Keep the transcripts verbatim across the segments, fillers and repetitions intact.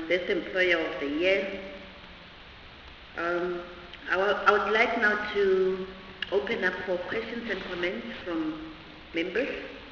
Best Employer of the Year. Um, I, I would like now to open up for questions and comments from members.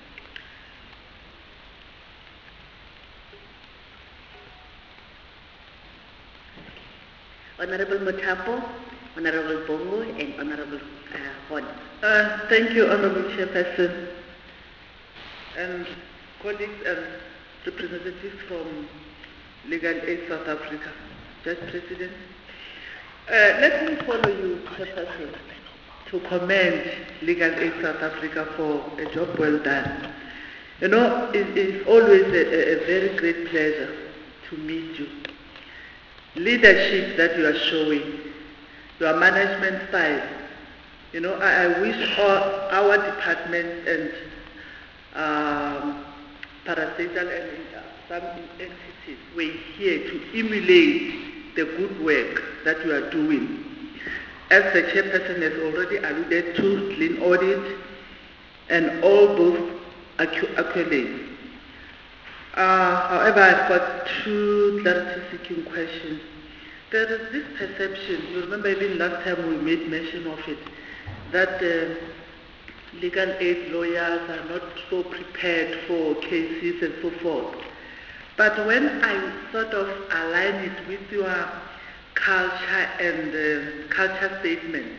Honorable Mutapo, Honorable Bongo, and Honorable uh, Hon. Uh, thank you, Honorable Chairperson, and colleagues and representatives from Legal Aid South Africa. Judge President, uh, let me follow you, Chairperson, to commend Legal Aid South Africa for a job well done. You know, it is always a, a very great pleasure to meet you. Leadership that you are showing, your management style. You know, I, I wish all our departments and um, parastatal and uh, some entities were here to emulate the good work that you are doing. As the chairperson has already alluded to, clean audit and all those accolades. Uh, however, I've got two clarity-seeking questions. There is this perception, you remember even last time we made mention of it, that uh, legal aid lawyers are not so prepared for cases and so forth. But when I sort of align it with your culture and uh, culture statement,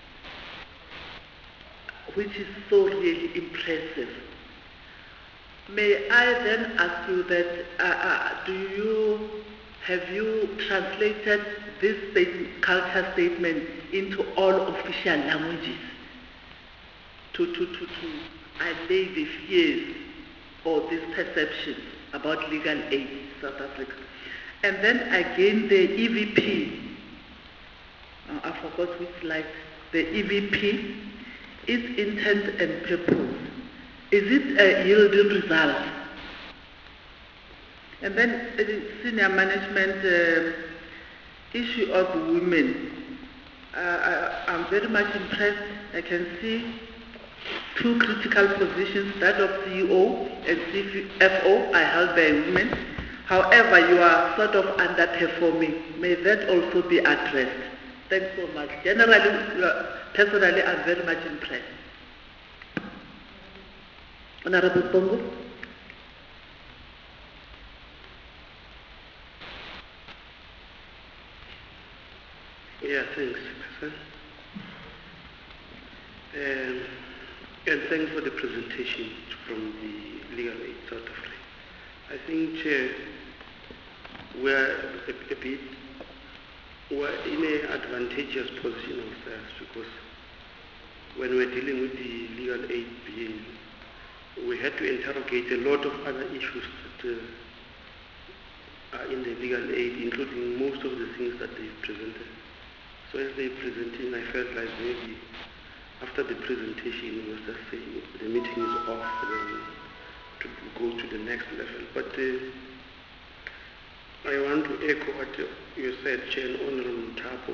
which is so really impressive, may I then ask you that, uh, uh, do you, have you translated this state, culture statement into all official languages to, to, to, to allay the fears or this perception about legal aid in South Africa? And then again, the E V P, uh, I forgot which slide, the E V P, its intent and purpose. Is it a yielding result? And then the senior management uh, issue of women. Uh, I, I'm very much impressed. I can see two critical positions, that of C E O and C F O are held by women. However, you are sort of underperforming. May that also be addressed. Thanks so much. Generally, uh, personally, I'm very much impressed. Honorable Bongo. Yeah, thanks, Professor. Um, and thanks for the presentation from the Legal Aid South Africa. I think, Chair, we're a, a bit, we're in an advantageous position ourselves because when we're dealing with the legal aid bill, we had to interrogate a lot of other issues that uh, are in the legal aid, including most of the things that they've presented. So as they're presenting, I felt like maybe after the presentation, we was just saying the meeting is off, then to go to the next level. But uh, I want to echo what you said, Chair Honorable Mutapo.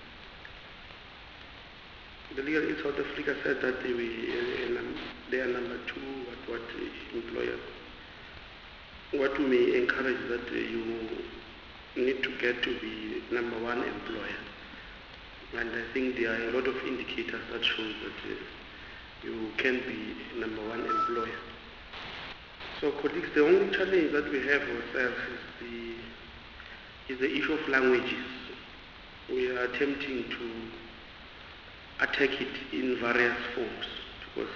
The Legal Aid South Africa said that they, were, uh, they are number two, what, what uh, employer. What we may encourage that uh, you need to get to be number one employer. And I think there are a lot of indicators that show that uh, you can be number one employer. So colleagues, the only challenge that we have ourselves is the, is the issue of languages. We are attempting to attack it in various forms because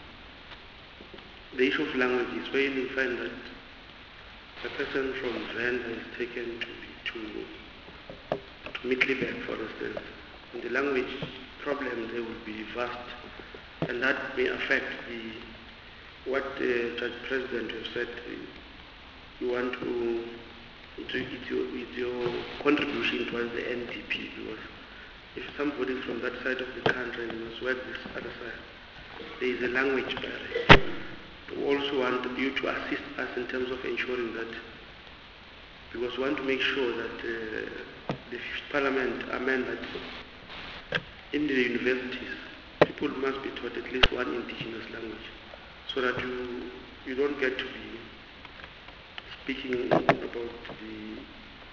the issue of language is where you find that a person from Venda is taken to, to, to Middelburg, for instance. And the language problem there will be vast, and that may affect the what the Judge President has said. You want to, to it's your, it's your contribution towards the N D P, because if somebody from that side of the country must work this other side, there is a language barrier. We also want you to assist us in terms of ensuring that, because we want to make sure that uh, the fifth Parliament amend that in the universities, people must be taught at least one indigenous language, so that you you don't get to be speaking about the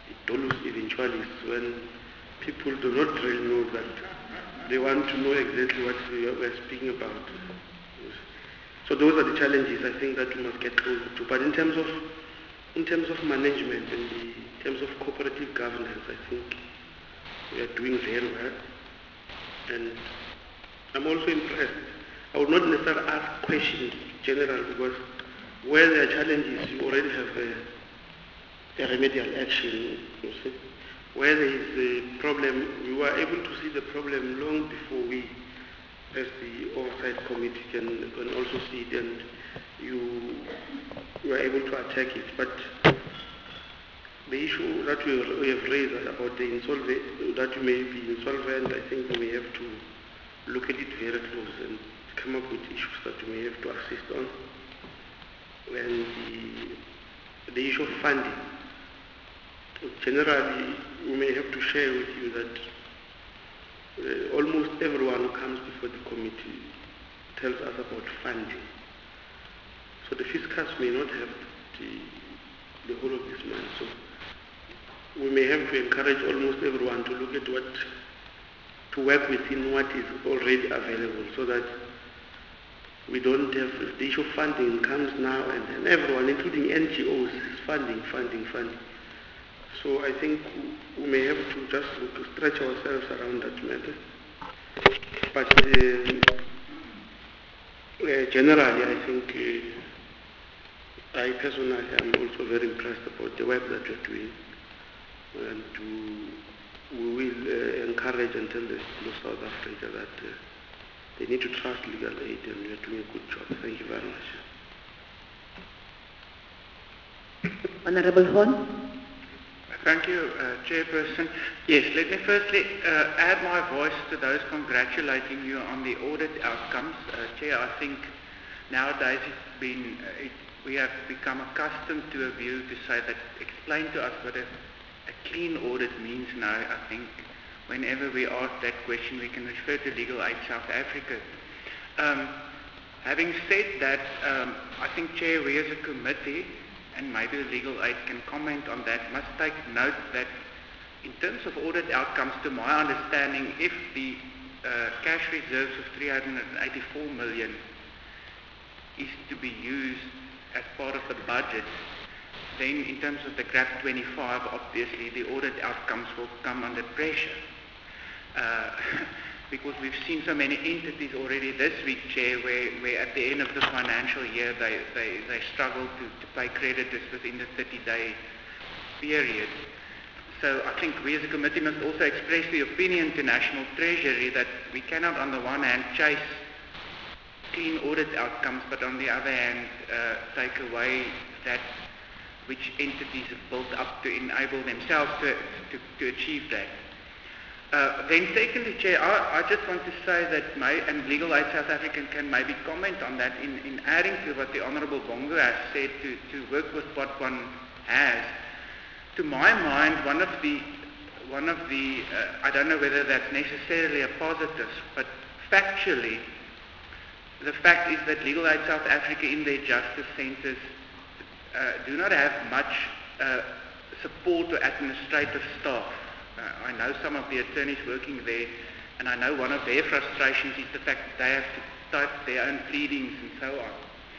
dolus eventualis, when people do not really know that they want to know exactly what we are, we are speaking about. So those are the challenges I think that we must get closer to. But in terms of in terms of management and the, in terms of cooperative governance, I think we are doing very well. And I'm also impressed. I would not necessarily ask questions in general, because where there are challenges, you already have a, a remedial action. You see. Where there is a problem, we were able to see the problem long before we, as the oversight committee, can, can also see it, and you were able to attack it. But the issue that we, we have raised about the insolvent, that you may be insolvent, I think we may have to look at it very close and come up with issues that we may have to assist on. And the, the issue of funding. Generally, we may have to share with you that uh, almost everyone who comes before the committee tells us about funding. So the fiscus may not have the, the whole of this money. So we may have to encourage almost everyone to look at what, to work within what is already available, so that we don't have, if the issue of funding comes now, and, and everyone, including N G Os, is funding, funding, funding. So I think we may have to just stretch ourselves around that matter. But uh, uh, generally, I think uh, I personally am also very impressed about the work that you're doing. And to, we will uh, encourage and tell the people of South Africa that uh, they need to trust legal aid, and we are doing a good job. Thank you very much. Honorable Horn. Thank you, uh, Chairperson. Yes, let me firstly uh, add my voice to those congratulating you on the audit outcomes. Uh, Chair, I think nowadays it's been, uh, it, we have become accustomed to a view to say that, explain to us what a, a clean audit means now. I think whenever we ask that question, we can refer to Legal Aid South Africa. Um, having said that, um, I think, Chair, we as a committee, and maybe the Legal Aid can comment on that, must take note that in terms of audit outcomes, to my understanding, if the uh, cash reserves of three hundred eighty-four million is to be used as part of the budget, then in terms of the G R A P twenty-five, obviously the audit outcomes will come under pressure. Uh, because we've seen so many entities already this week, Chair, where, where at the end of the financial year they, they, they struggle to, to pay creditors within the thirty-day period. So I think we as a committee must also express the opinion to National Treasury that we cannot on the one hand chase clean audit outcomes, but on the other hand uh, take away that which entities have built up to enable themselves to, to, to achieve that. Uh, then secondly, Chair, I, I just want to say that, may, and Legal Aid South Africa can maybe comment on that in, in adding to what the Honourable Bongo has said, to, to work with what one has. To my mind, one of the, one of the uh, I don't know whether that's necessarily a positive, but factually, the fact is that Legal Aid South Africa in their justice centres uh, do not have much uh, support or administrative staff. Uh, I know some of the attorneys working there, and I know one of their frustrations is the fact that they have to type their own pleadings and so on.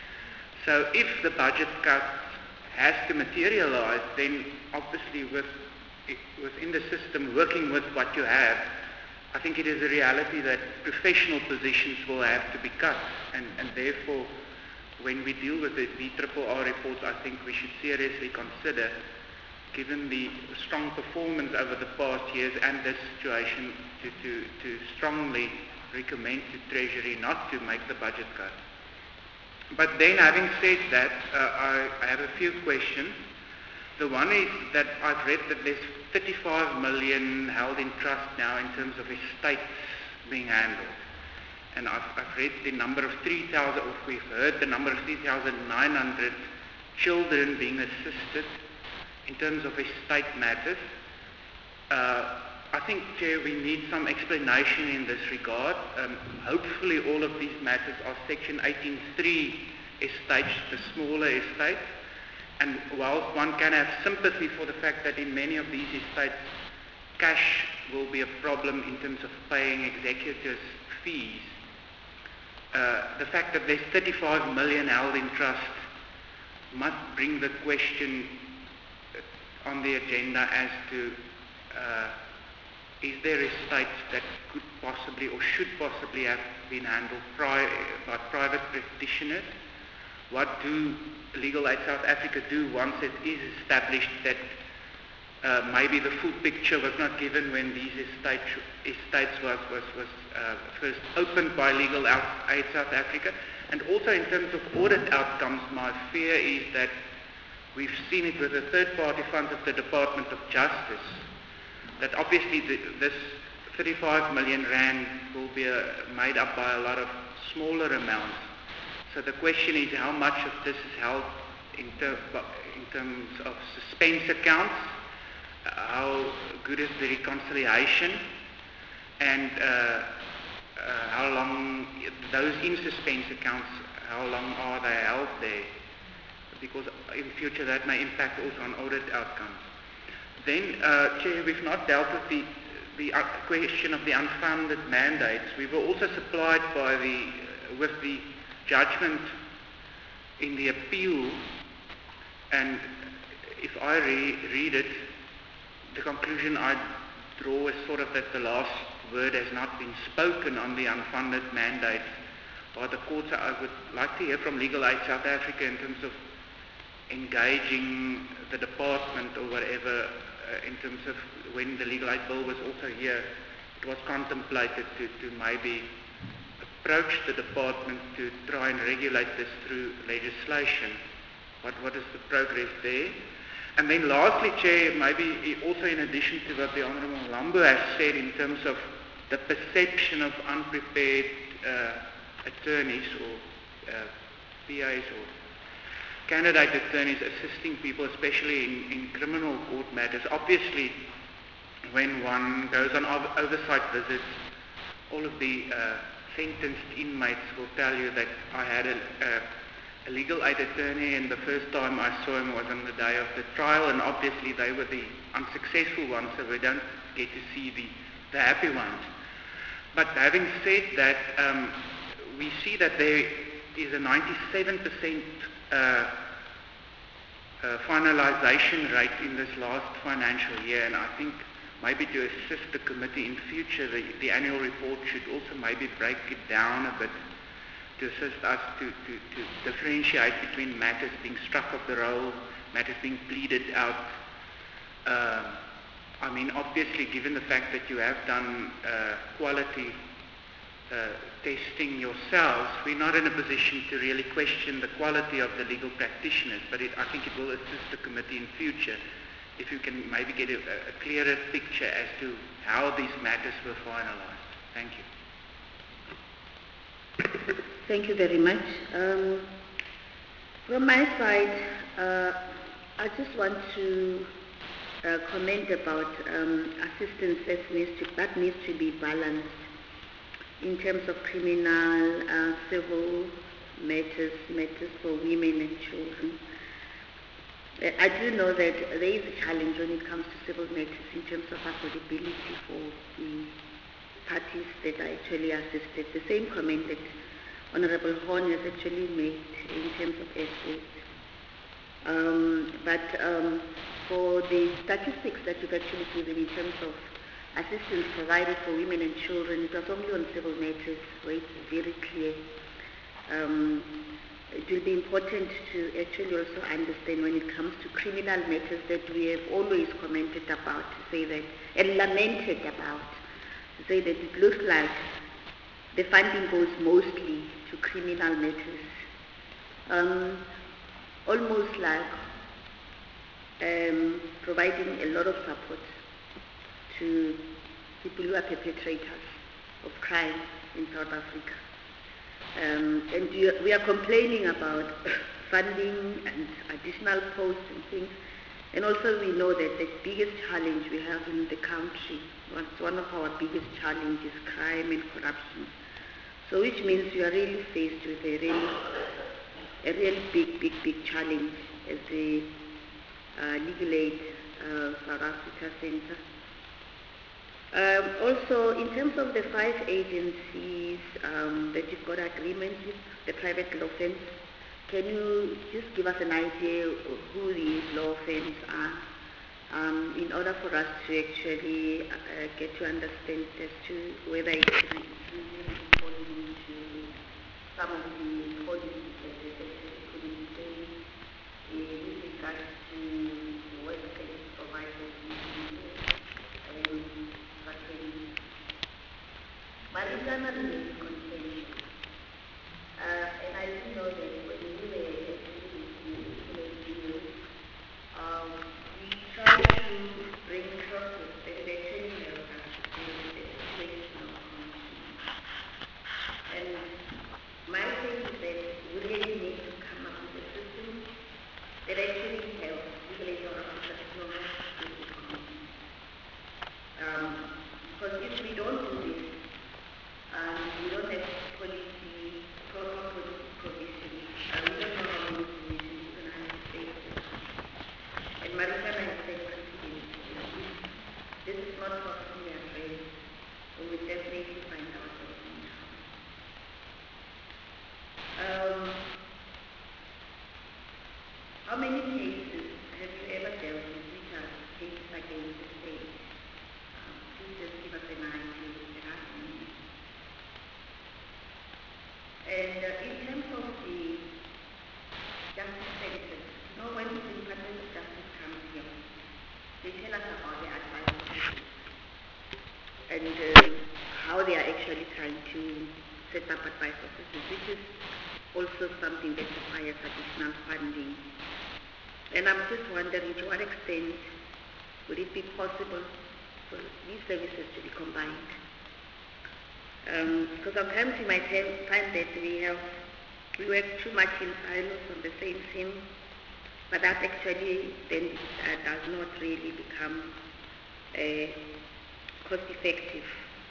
So if the budget cut has to materialize, then obviously with, within the system, working with what you have, I think it is a reality that professional positions will have to be cut, and, and therefore when we deal with the B R R R reports, I think we should seriously consider, given the strong performance over the past years and this situation, to, to, to strongly recommend to Treasury not to make the budget cut. But then, having said that, uh, I, I have a few questions. The one is that I've read that there's thirty-five million held in trust now in terms of estates being handled. And I've, I've read the number of three thousand, or we've heard the number of three thousand nine hundred children being assisted in terms of estate matters. Uh, I think, Chair, we need some explanation in this regard. Um, hopefully all of these matters are Section eighteen three estates, the smaller estates. and whilst one can have sympathy for the fact that in many of these estates cash will be a problem in terms of paying executors' fees, uh, the fact that there's thirty-five million held in trust must bring the question on the agenda as to uh, is there estates that could possibly or should possibly have been handled pri- by private practitioners? What do Legal Aid South Africa do once it is established that uh, maybe the full picture was not given when these estates, estates was, was, was uh, first opened by Legal Aid South Africa? And also in terms of audit outcomes, my fear is that we've seen it with the third-party funds of the Department of Justice, that obviously the, this thirty-five million rand will be uh, made up by a lot of smaller amounts. So the question is how much of this is held in, ter- in terms of suspense accounts, uh, how good is the reconciliation, and uh, uh, how long those in suspense accounts, how long are they held there? Because in future that may impact also on audit outcomes. Then, uh, Chair, we've not dealt with the, the uh, question of the unfunded mandates. We were also supplied by the, uh, with the judgment in the appeal, and if I re- read it, the conclusion I draw is sort of that the last word has not been spoken on the unfunded mandates by the courts. I would like to hear from Legal Aid South Africa in terms of engaging the department or whatever uh, in terms of when the Legal Aid Bill was also here, it was contemplated to, to maybe approach the department to try and regulate this through legislation. What, what is the progress there? And then lastly, Chair, maybe also in addition to what the Honourable Lambo has said in terms of the perception of unprepared uh, attorneys or uh, P As or candidate attorneys assisting people, especially in, in criminal court matters. Obviously, when one goes on ov- oversight visits, all of the uh, sentenced inmates will tell you that I had a, a, a legal aid attorney, and the first time I saw him was on the day of the trial, and obviously they were the unsuccessful ones, so we don't get to see the, the happy ones. But having said that, um, we see that there is a ninety-seven percent uh, uh, finalization rate in this last financial year, and I think maybe to assist the committee in future, the, the annual report should also maybe break it down a bit to assist us to, to, to differentiate between matters being struck off the roll, matters being pleaded out. Uh, I mean, obviously, given the fact that you have done uh, quality uh, testing yourselves, we're not in a position to really question the quality of the legal practitioners, but it, I think it will assist the committee in future if you can maybe get a, a clearer picture as to how these matters were finalized. Thank you. Thank you very much. Um, from my side, uh, I just want to uh, comment about um, assistance that needs, to, that needs to be balanced in terms of criminal, uh, civil matters, matters for women and children. I do know that there is a challenge when it comes to civil matters in terms of affordability for the parties that are actually assisted. The same comment that Honourable Horn has actually made in terms of assets. Um, but um, for the statistics that you've actually given in terms of assistance provided for women and children, it was only on civil matters where it's very clear. Um, It will be important to actually also understand when it comes to criminal matters that we have always commented about, to say that, and lamented about, to say that it looks like the funding goes mostly to criminal matters. Um, almost like um, providing a lot of support to people who are perpetrators of crime in South Africa. Um, and we are complaining about funding and additional posts and things. And also we know that the biggest challenge we have in the country, one of our biggest challenges, is crime and corruption. So which means we are really faced with a really, a really big, big, big challenge. as the uh, Legal Aid uh, South Africa Center. Um, also, in terms of the five agencies um, that you've got agreement with, the private law firms, can you just give us an idea of who these law firms are, um, in order for us to actually uh, get to understand as to whether it's really falling into some of the policies that they actually put in place in regards to work service providers and training. Marikana remains contention. Uh, and I do know that when we were actually in the um, we try to bring process that it actually helps us to the situation of community. And my thing is that we really need to come up with a system that actually helps legal aid officers to know how to do the community. Um, because if we don't do this, um, we don't have policy, proper policy provision, uh, we don't know how many solutions we're going to have to face. And Marikana has said repeatedly, if this is not possibly addressed, we will definitely find ourselves in trouble. Um, how many cases have you ever dealt with which are cases against the state? Um, please just give us an idea of the happening. And uh, in terms of the justice centers, you know, when the Department of Justice comes here, they tell us about their advice and uh, how they are actually trying to set up advice offices, which is also something that requires additional funding. And I'm just wondering to what extent would it be possible for these services to be combined? Um, because sometimes you might have, find that we have we work too much in silos on the same thing, but that actually then uh, does not really become uh, cost effective.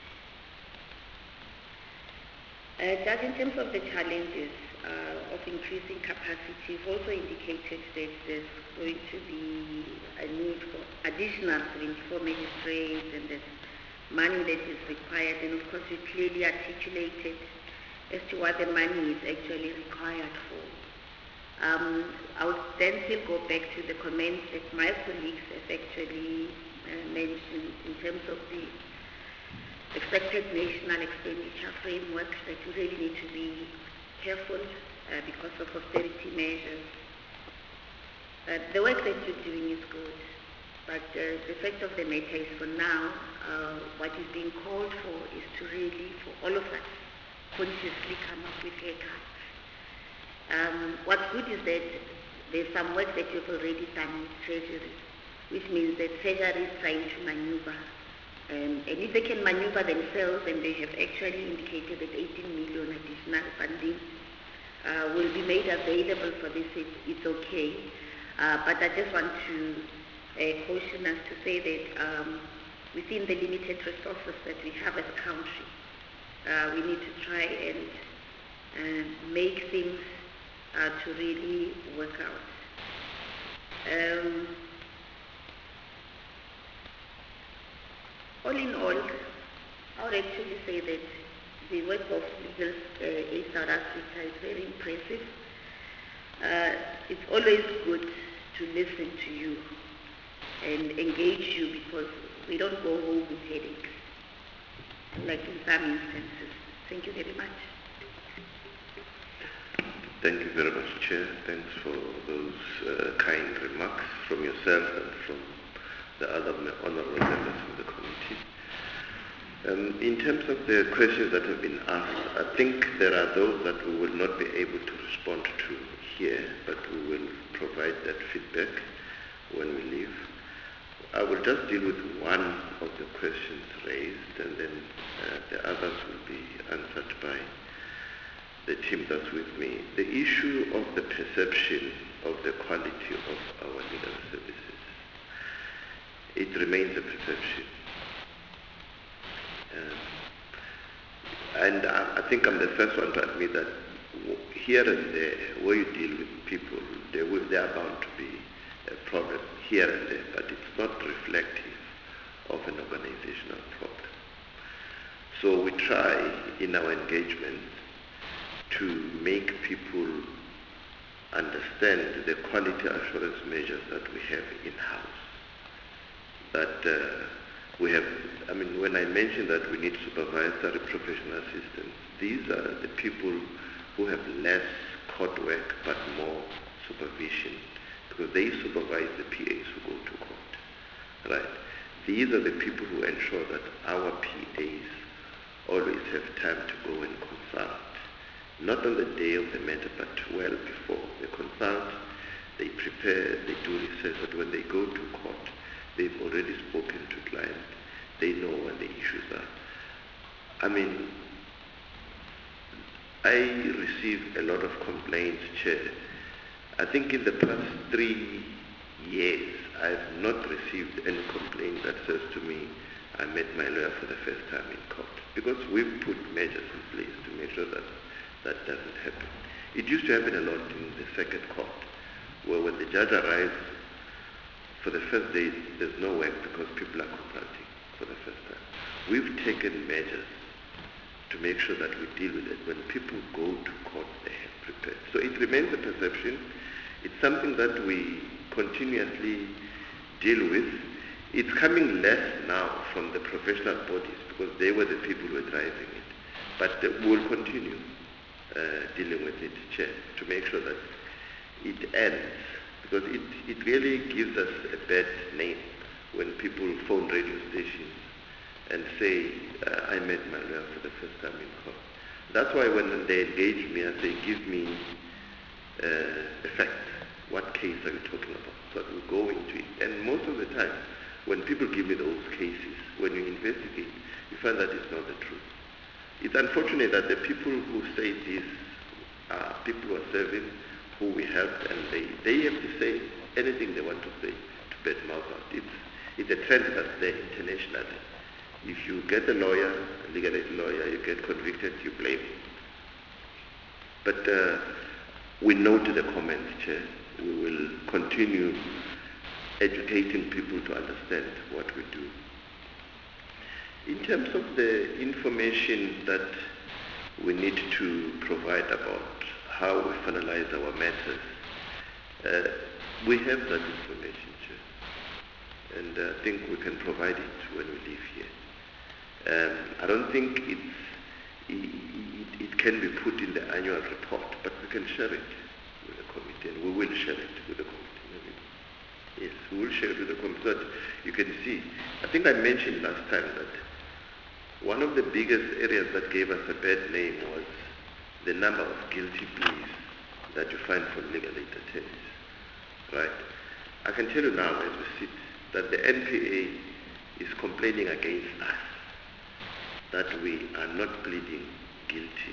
Uh, just in terms of the challenges uh, of increasing capacity, you've also indicated that there's going to be a need for additional twenty-four magistrates and there's money that is required, and of course you clearly articulated as to what the money is actually required for. Um, I would then still go back to the comments that my colleagues have actually uh, mentioned in terms of the expected national expenditure framework, that we really need to be careful uh, because of austerity measures. Uh, the work that you're doing is good, but uh, the fact of the matter is for now, uh, what is being called for is to really, for all of us, consciously come up with haircuts. Um, what's good is that there's some work that you've already done with Treasury, which means that Treasury is trying to maneuver. Um, and if they can maneuver themselves, and they have actually indicated that eighteen million additional funding uh, will be made available for this, it, it's okay. Uh, but I just want to uh, caution us to say that um, within the limited resources that we have as a country, uh, we need to try and uh, make things uh, to really work out. Um, all in all, I would actually say that the work of Legal uh, Aid South Africa is very impressive. Uh, it's always good to listen to you and engage you, because we don't go home with headaches, like in some instances. Thank you very much. Thank you very much, Chair. Thanks for those uh, kind remarks from yourself and from the other honourable members of the committee. Um, in terms of the questions that have been asked, I think there are those that we will not be able to respond to here, but we will provide that feedback when we leave. I will just deal with one of the questions raised, and then uh, the others will be answered by the team that's with me. The issue of the perception of the quality of our legal services, it remains a perception. Um, and I, I think I'm the first one to admit that w- here and there, where you deal with people, there, will, there are bound to be a problem here and there, but it's not reflective of an organizational problem. So we try in our engagement to make people understand the quality assurance measures that we have in-house. That uh, we have, I mean, when I mentioned that we need supervisory professional assistants, these are the people who have less court work but more supervision, because they supervise the P As who go to court, right? These are the people who ensure that our P As always have time to go and consult, not on the day of the matter, but well before. They consult, they prepare, they do research, but when they go to court, they've already spoken to client, they know what the issues are. I mean, I receive a lot of complaints, Chair. I think in the past three years, I've not received any complaint that says to me, I met my lawyer for the first time in court. Because we've put measures in place to make sure that that doesn't happen. It used to happen a lot in the circuit court, where when the judge arrives, for the first day, there's no work because people are consulting for the first time. We've taken measures to make sure that we deal with it. When people go to court, they have prepared. So it remains a perception. It's something that we continuously deal with. It's coming less now from the professional bodies because they were the people who were driving it. But uh, we'll continue uh, dealing with it, Chair, to make sure that it ends. Because it, it really gives us a bad name when people phone radio stations and say, uh, I met my lawyer for the first time in court. That's why when they engage me, I say, give me uh, a fact. What case are you talking about? So that we go into it. And most of the time, when people give me those cases, when you investigate, you find that it's not the truth. It's unfortunate that the people who say this are people who are serving, who we helped, and they, they have to say anything they want to say to bad mouth out. It's, it's a trend that's there internationally. If you get a lawyer, a legal aid lawyer, you get convicted, you blame him. But uh, we note the comments, Chair. We will continue educating people to understand what we do. In terms of the information that we need to provide about how we finalize our matters, uh, we have that information, Chair. And I think we can provide it when we leave here. Um, I don't think it's, it, it, it can be put in the annual report, but we can share it with the committee, and we will share it with the committee. Yes, we will share it with the committee so that you can see. I think I mentioned last time that one of the biggest areas that gave us a bad name was the number of guilty pleas that you find from legal aid attorneys, right? I can tell you now as we sit that the N P A is complaining against us that we are not pleading guilty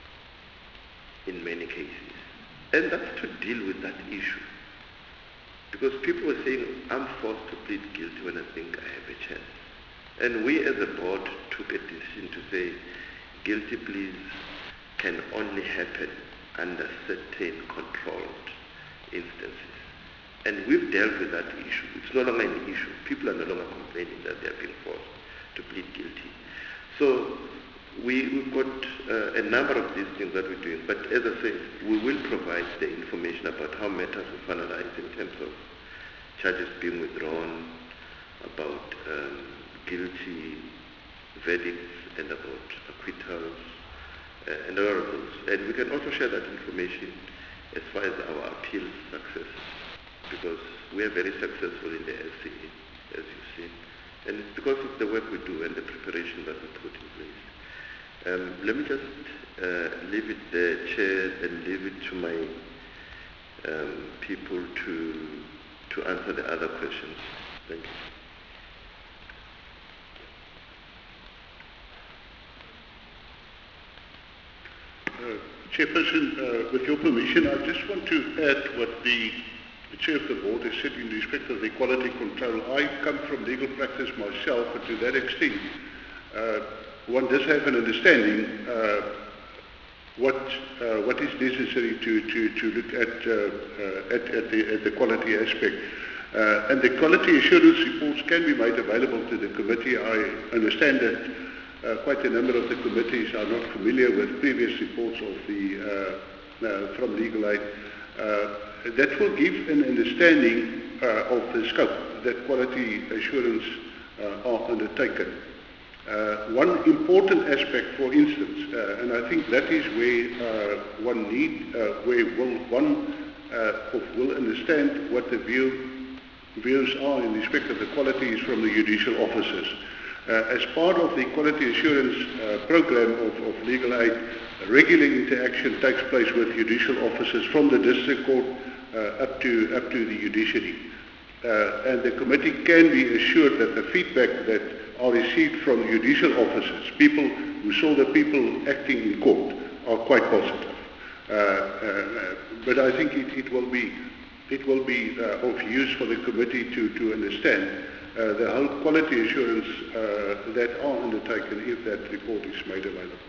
in many cases. And that's to deal with that issue. Because people were saying, I'm forced to plead guilty when I think I have a chance. And we as a board took a decision to say guilty pleas can only happen under certain controlled instances. And we've dealt with that issue. It's no longer an issue. People are no longer complaining that they are being forced to plead guilty. So we, we've got uh, a number of these things that we're doing. But as I said, we will provide the information about how matters are finalized in terms of charges being withdrawn, about um, guilty verdicts and about acquittals, uh, and all of those. And we can also share that information as far as our appeal success, because we are very successful in the L C A, as you've seen. And it's because of the work we do and the preparation that we put in place. Um, let me just uh, leave it there, Chair, and leave it to my um, people to to answer the other questions. Thank you. Uh, Chairperson, uh, with your permission, I just want to add what the, the Chair of the Board has said in respect of the quality control. I come from legal practice myself, and to that extent, uh, one does have an understanding uh, what uh, what is necessary to to to look at uh, uh, at, at the at the quality aspect. Uh, and the quality assurance reports can be made available to the committee. I understand that uh, quite a number of the committees are not familiar with previous reports of the uh, uh, from Legal Aid. Uh, that will give an understanding uh, of the scope that quality assurance uh, are undertaken. Uh, one important aspect, for instance, uh, and I think that is where uh, one need, uh, where will one uh, will understand what the view views are in respect of the qualities from the judicial officers. Uh, as part of the quality assurance uh, program of, of Legal Aid, regular interaction takes place with judicial officers from the district court uh, up to up to the judiciary. Uh, and the committee can be assured that the feedback that are received from judicial officers, people who saw the people acting in court, are quite positive. Uh, uh, but I think it, it will be It will be uh, of use for the committee to, to understand uh, the whole quality assurance uh, that are undertaken if that report is made available.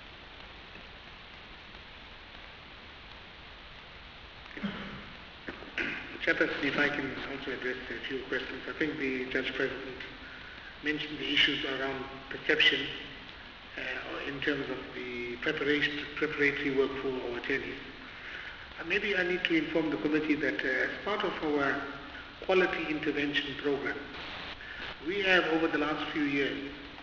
Chairperson, if I can also address a few questions. I think the Judge President mentioned the issues around perception uh, in terms of the preparation, preparatory work for our attorneys. Maybe I need to inform the committee that uh, as part of our quality intervention program, we have over the last few years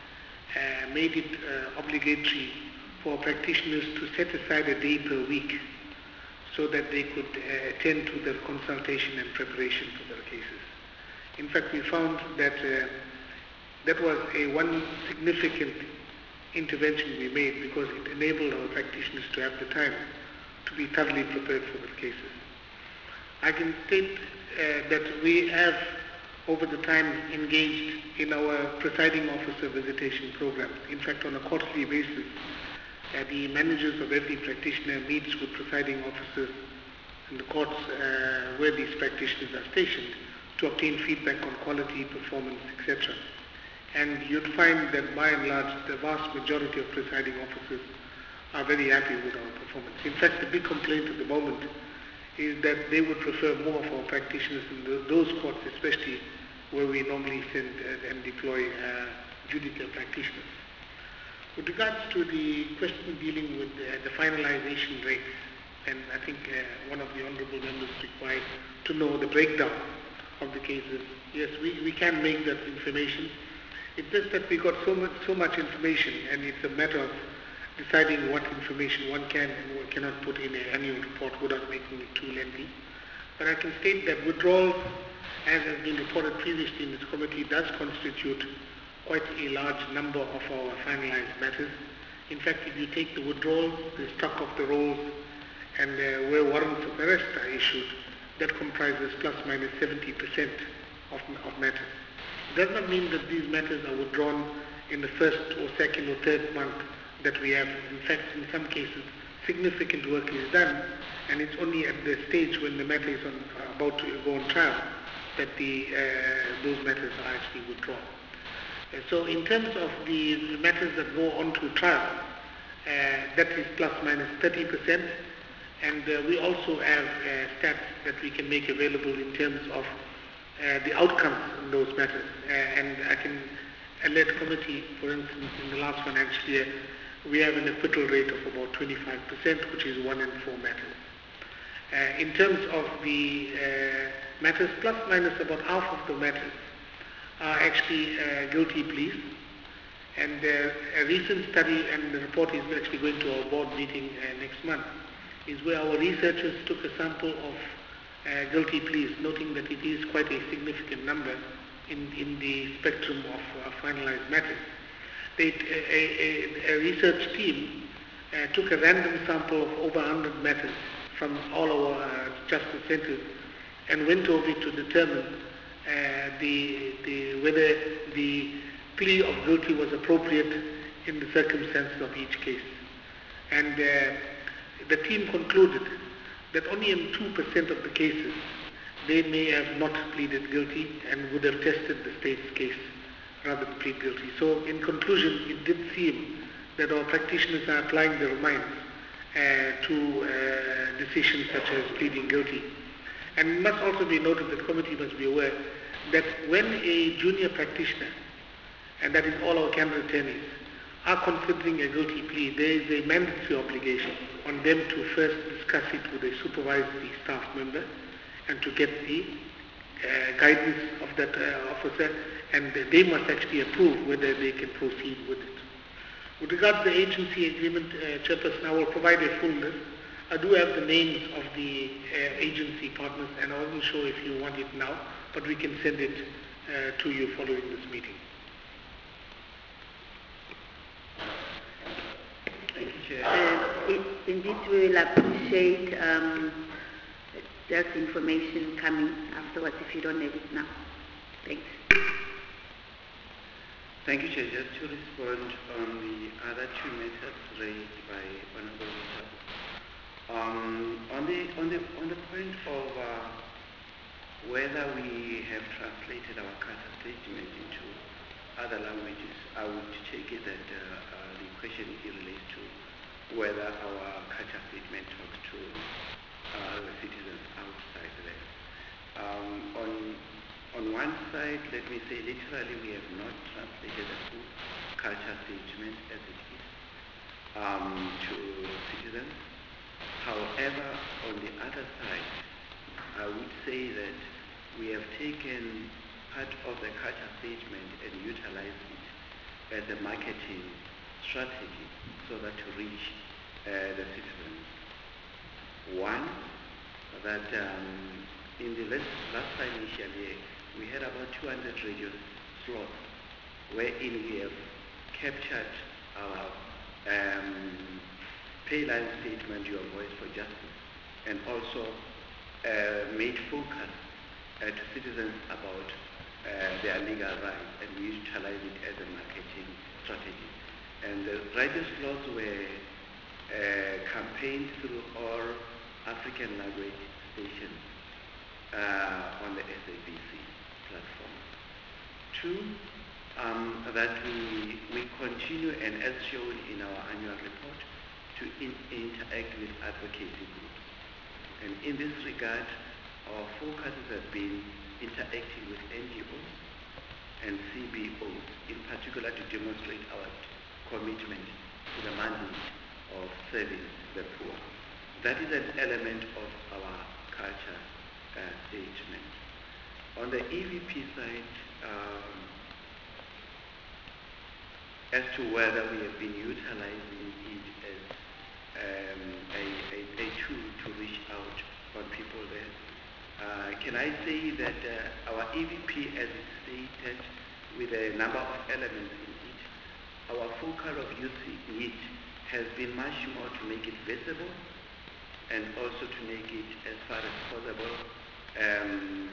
uh, made it uh, obligatory for practitioners to set aside a day per week so that they could uh, attend to their consultation and preparation for their cases. In fact, we found that uh, that was a one significant intervention we made because it enabled our practitioners to have the time to be thoroughly prepared for the cases. I can state uh, that we have over the time engaged in our presiding officer visitation program. In fact, on a quarterly basis, uh, the managers of every practitioner meets with presiding officers in the courts uh, where these practitioners are stationed to obtain feedback on quality, performance, et cetera. And you'd find that by and large, the vast majority of presiding officers are very happy with our performance. In fact, the big complaint at the moment is that they would prefer more of our practitioners in the, those courts, especially where we normally send uh, and deploy uh, judicial practitioners. With regards to the question dealing with uh, the finalization rates, and I think uh, one of the honourable members required to know the breakdown of the cases. Yes, we, we can make that information. It's just that we got so much, so much information, and it's a matter of deciding what information one can and one cannot put in an annual report without making it too lengthy. But I can state that withdrawals, as has been reported previously in this committee, does constitute quite a large number of our finalized matters. In fact, if you take the withdrawals, the stock of the rolls, and uh, where warrants of arrest are issued, that comprises plus minus seventy percent of, of matters. It does not mean that these matters are withdrawn in the first or second or third month that we have. In fact, in some cases, significant work is done, and it's only at the stage when the matter is on, uh, about to go on trial that the, uh, those matters are actually withdrawn. Uh, so in terms of the matters that go on to trial, uh, that is plus minus thirty percent, and uh, we also have uh, stats that we can make available in terms of uh, the outcomes in those matters. Uh, and I can alert committee, for instance, in the last financial year, we have an acquittal rate of about twenty-five percent, which is one in four matters. Uh, in terms of the uh, matters, plus minus about half of the matters are actually uh, guilty pleas. And uh, a recent study, and the report is actually going to our board meeting uh, next month, is where our researchers took a sample of uh, guilty pleas, noting that it is quite a significant number in, in the spectrum of uh, finalized matters. They, a, a, a research team uh, took a random sample of over one hundred matters from all our uh, justice centers and went over it to determine uh, the, the, whether the plea of guilty was appropriate in the circumstances of each case. And uh, the team concluded that only in two percent of the cases they may have not pleaded guilty and would have tested the state's case rather than plead guilty. So in conclusion, it did seem that our practitioners are applying their minds uh, to uh, decisions such as pleading guilty. And it must also be noted, the committee must be aware that when a junior practitioner, and that is all our cabinet attorneys, are considering a guilty plea, there is a mandatory obligation on them to first discuss it with a supervisory staff member and to get the uh, guidance of that uh, officer, and they must actually approve whether they can proceed with it. With regard to the agency agreement, uh, Chairperson, I will provide a full list. I do have the names of the uh, agency partners, and I wasn't sure if you want it now, but we can send it uh, to you following this meeting. Thank you, Chair. Uh, it, indeed, we will appreciate um, that information coming afterwards if you don't have it now. Thanks. Thank you, Chair. Just to respond on the other two matters raised by Honorable Richard. Um, on the on the on the point of uh, whether we have translated our Carter statement into other languages, I would take it that uh, uh, the question relates to whether our Carter statement talks to uh, the citizens outside there. Um, on on one side, let me say literally we have not translated the full culture statement as it is um, to citizens. However, on the other side, I would say that we have taken part of the culture statement and utilized it as a marketing strategy so that to reach uh, the citizens. One, that um, in the last, last financial year, we had about two hundred radio slots wherein we have captured our um, pay line statement, Your Voice for Justice, and also uh, made focus uh, to citizens about uh, their legal rights, and we utilize it as a marketing strategy. And the radio slots were uh, campaigned through all African language stations uh, on the S A B C platform. Two, um, that we, we continue, and as shown in our annual report, to in, interact with advocacy groups. And in this regard, our focuses have been interacting with N G Os and C B Os, in particular to demonstrate our commitment to the mandate of serving the poor. That is an element of our culture uh, statement. On the E V P side, um, as to whether we have been utilizing it as um, a, a, a tool to reach out on people there. Uh, can I say that uh, our E V P, as it's stated, with a number of elements in it, our focus of using it has been much more to make it visible and also to make it, as far as possible, um,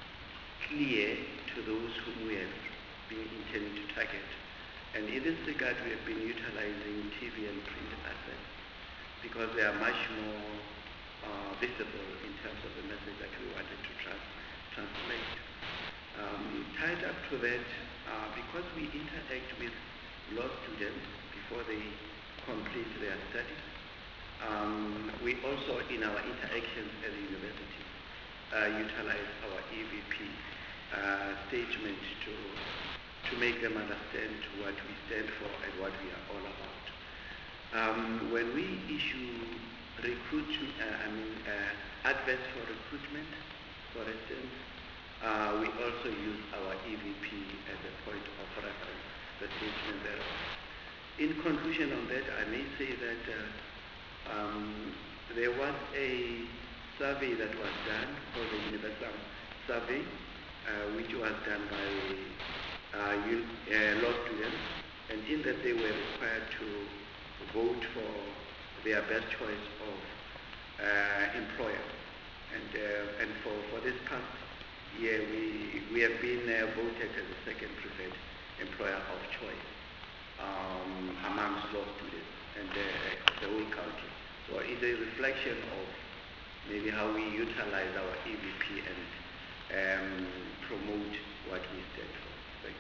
clear to those whom we have been intending to target. And in this regard, we have been utilizing T V and print assets because they are much more uh, visible in terms of the message that we wanted to trans translate. Um, tied up to that, uh, because we interact with law students before they complete their studies, um, we also, in our interactions at the university, uh, utilize our E V P uh, statement to, to make them understand what we stand for and what we are all about. Um, when we issue recruit, uh, I mean, uh, adverts for recruitment, for instance, uh, we also use our E V P as a point of reference, the statement thereof. In conclusion on that, I may say that uh, um, there was a survey that was done for the Universal Survey, uh, which was done by uh, uh, law students, and in that they were required to vote for their best choice of uh, employer. And, uh, and for, for this past year, we, we have been uh, voted as the second preferred employer of choice um, amongst law students and uh, the whole country. So it's a reflection of maybe how we utilize our E V P and um, promote what we stand for. Thank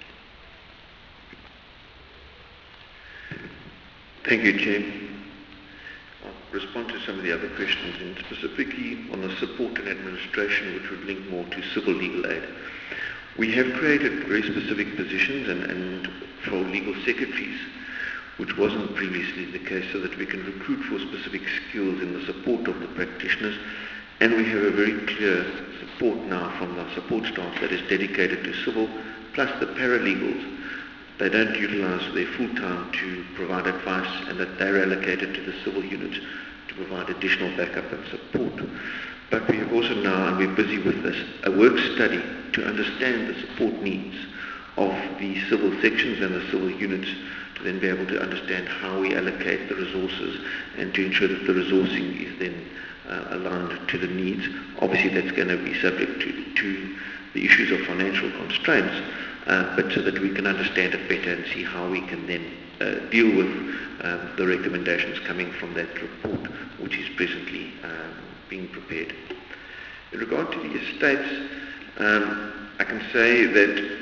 you. Thank you, Chair. Uh, some of the other questions, and specifically on the support and administration, which would link more to civil legal aid. We have created very specific positions and, and for legal secretaries, which wasn't previously the case, so that we can recruit for specific skills in the support of the practitioners. And we have a very clear support now from the support staff that is dedicated to civil, plus the paralegals. They don't utilize their full time to provide advice, and that they're allocated to the civil units to provide additional backup and support. But we have also now, and we're busy with this, a work study to understand the support needs of the civil sections and the civil units, to then be able to understand how we allocate the resources and to ensure that the resourcing is then uh, aligned to the needs. Obviously that's going to be subject to, to the issues of financial constraints, uh, but so that we can understand it better and see how we can then uh, deal with um, the recommendations coming from that report, which is presently um, being prepared. In regard to the estates, um, I can say that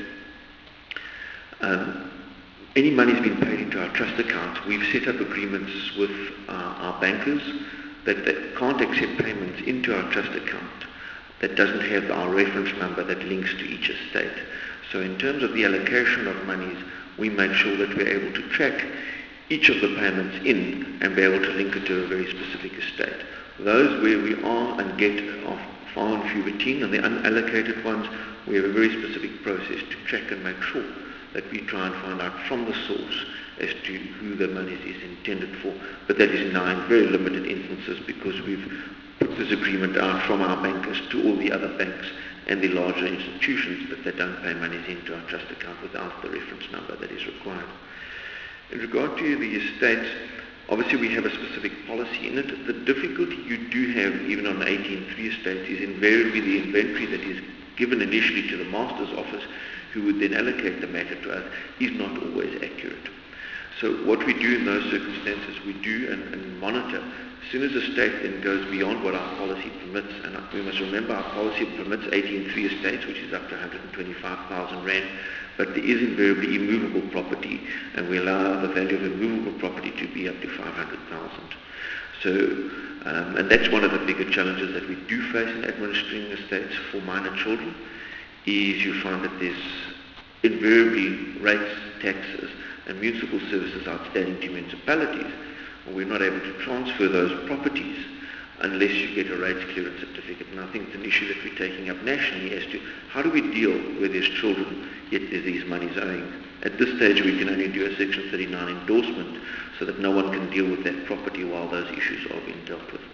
um, any money has been paid into our trust account. We've set up agreements with uh, our bankers that they can't accept payments into our trust account that doesn't have our reference number that links to each estate. So in terms of the allocation of monies, we made sure that we're able to track each of the payments in and be able to link it to a very specific estate. Those where we are and get are far and few between, and the unallocated ones, we have a very specific process to track and make sure that we try and find out from the source as to who the money is intended for. But that is now in very limited instances, because we've put this agreement out from our bankers to all the other banks and the larger institutions that they don't pay monies into our trust account without the reference number that is required. In regard to the estates, obviously we have a specific policy in it. The difficulty you do have even on the eighteen three estates is invariably the inventory that is given initially to the master's office, who would then allocate the matter to us, is not always accurate. So what we do in those circumstances, we do and, and monitor. As soon as a state then goes beyond what our policy permits, and we must remember our policy permits eighteen three estates, which is up to one hundred twenty-five thousand rand, but there is invariably immovable property, and we allow the value of immovable property to be up to five hundred thousand. So, um, and that's one of the bigger challenges that we do face in administering estates for minor children, is you find that there's invariably rates, taxes, and municipal services outstanding to municipalities. We're not able to transfer those properties unless you get a rates clearance certificate. And I think it's an issue that we're taking up nationally as to how do we deal where there's children, yet there's these monies owing. At this stage we can only do a Section thirty-nine endorsement so that no one can deal with that property while those issues are being dealt with.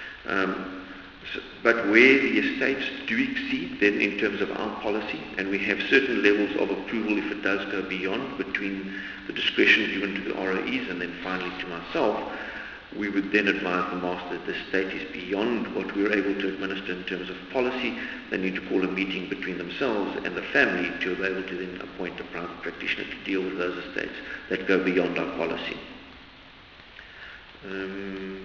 Um, so, but where the estates do exceed then in terms of our policy, and we have certain levels of approval if it does go beyond, between the discretion given to the R O Es and then finally to myself, we would then advise the master that the estate is beyond what we're able to administer in terms of policy. They need to call a meeting between themselves and the family to be able to then appoint a private practitioner to deal with those estates that go beyond our policy. Um,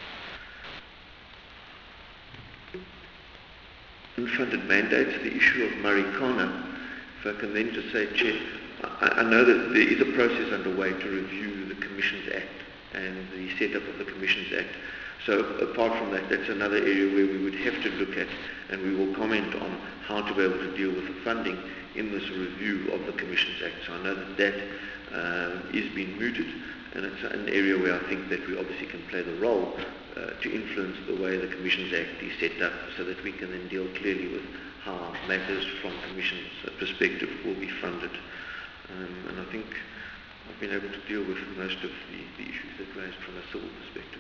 unfunded mandates, the issue of Marikana, if I can then just say, Chair, I, I know that there is a process underway to review the Commissions Act and the setup of the Commissions Act. So apart from that, that's another area where we would have to look at, and we will comment on how to be able to deal with the funding in this review of the Commissions Act. So I know that that uh, is being mooted, and it's an area where I think that we obviously can play the role uh, to influence the way the Commissions Act is set up, so that we can then deal clearly with how matters from Commission's perspective will be funded. Um, and I think I've been able to deal with most of the, the issues that raised from a civil perspective.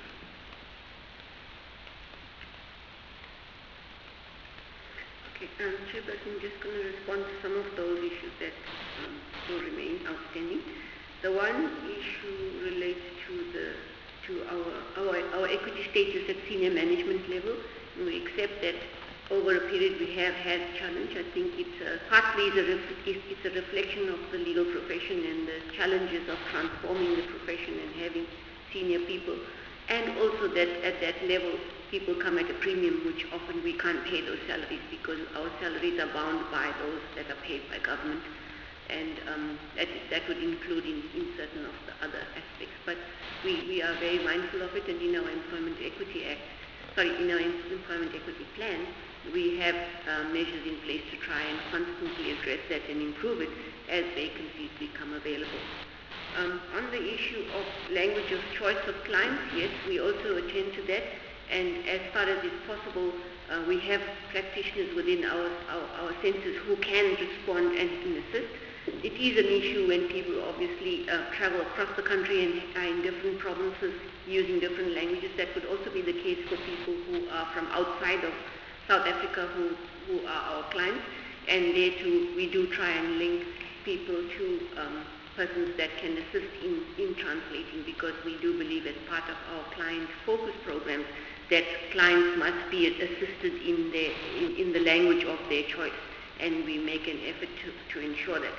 Okay, um, Chairperson, I'm just going to respond to some of those issues that um, still remain outstanding. The one issue relates to the to our, our our equity status at senior management level. And we accept that over a period we have had challenge. I think it's a, partly is a ref, it's, it's a reflection of the legal profession and the challenges of transforming the profession and having senior people, and also that at that level people come at a premium, which often we can't pay those salaries because our salaries are bound by those that are paid by government. and um, that, that would include in, in certain of the other aspects. But we, we are very mindful of it, and in our Employment Equity Act, sorry, in our Employment Equity Plan, we have uh, measures in place to try and constantly address that and improve it as vacancies become available. Um, on the issue of language of choice of clients, yes, we also attend to that, and as far as is possible, uh, we have practitioners within our, our, our centres who can respond and can assist. It is an issue when people obviously uh, travel across the country and are in different provinces using different languages. That would also be the case for people who are from outside of South Africa who, who are our clients, and there too we do try and link people to um, persons that can assist in, in translating, because we do believe as part of our client focus programs that clients must be assisted in, their, in, in the language of their choice, and we make an effort to, to ensure that.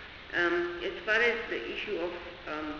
Um, as far as the issue of um,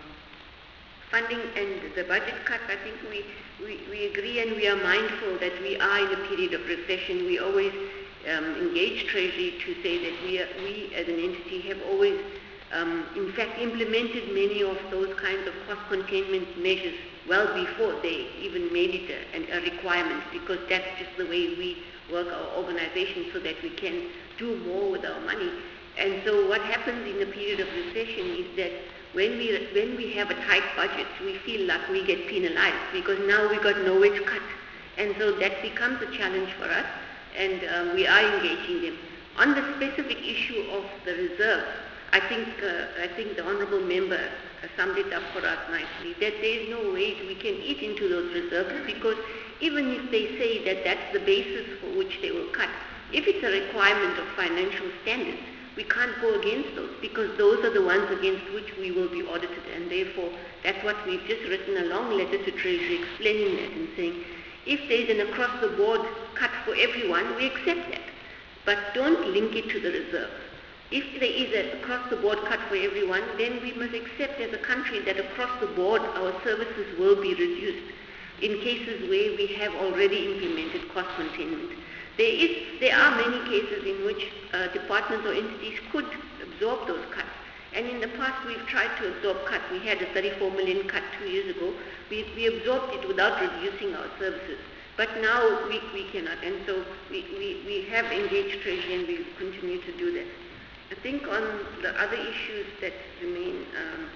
funding and the budget cut, I think we, we, we agree and we are mindful that we are in a period of recession. We always um, engage Treasury to say that we, are, we as an entity have always um, in fact implemented many of those kinds of cost containment measures well before they even made it a, a requirement, because that's just the way we work our organization, so that we can do more with our money. And so what happens in a period of recession is that when we when we have a tight budget, we feel like we get penalized, because now we got nowhere to cut. And so that becomes a challenge for us, and um, we are engaging them. On the specific issue of the reserve, I think uh, I think the honourable member summed it up for us nicely, that there is no way we can eat into those reserves, because even if they say that that's the basis for which they will cut, if it's a requirement of financial standards, we can't go against those, because those are the ones against which we will be audited, and therefore that's what we've just written a long letter to Treasury explaining that and saying, if there's an across-the-board cut for everyone, we accept that, but don't link it to the reserve. If there is an across-the-board cut for everyone, then we must accept as a country that across the board our services will be reduced in cases where we have already implemented cost containment. There is, there are many cases in which uh, departments or entities could absorb those cuts. And in the past we've tried to absorb cuts. We had a thirty-four million cut two years ago. We, we absorbed it without reducing our services. But now we, we cannot. And so we, we, we have engaged Treasury, and we continue to do that. I think on the other issues that remain, um,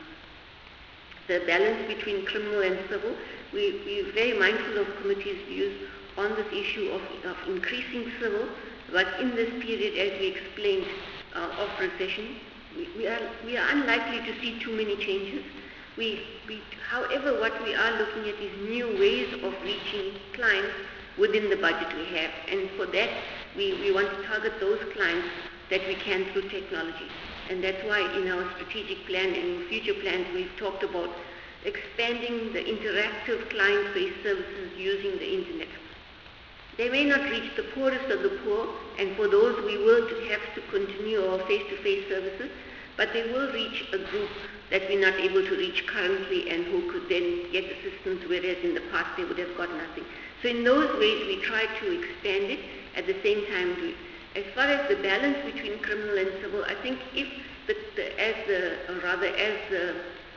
the balance between criminal and civil, we, we're very mindful of committee's views on this issue of, of increasing civil, but in this period, as we explained, uh, of recession, we, we, are, we are unlikely to see too many changes. We, we, however, what we are looking at is new ways of reaching clients within the budget we have, and for that, we, we want to target those clients that we can through technology. And that's why in our strategic plan and in future plans, we've talked about expanding the interactive client-based services using the internet. They may not reach the poorest of the poor, and for those we will have to continue our face-to-face services, but they will reach a group that we're not able to reach currently and who could then get assistance, whereas in the past they would have got nothing. So in those ways we try to expand it, at the same time do it. As far as the balance between criminal and civil, I think if the, the as the, or rather as the